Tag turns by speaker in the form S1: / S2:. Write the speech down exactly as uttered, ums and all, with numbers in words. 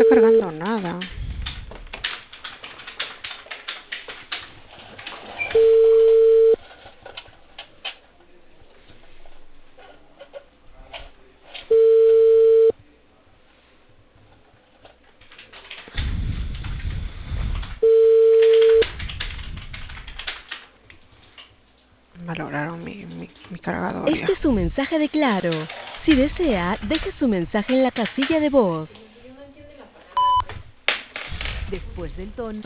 S1: está cargando nada. Valoraron mi, mi, mi cargador ya.
S2: Este es su mensaje de Claro. Si desea, deje su mensaje en la casilla de voz. Después del tono,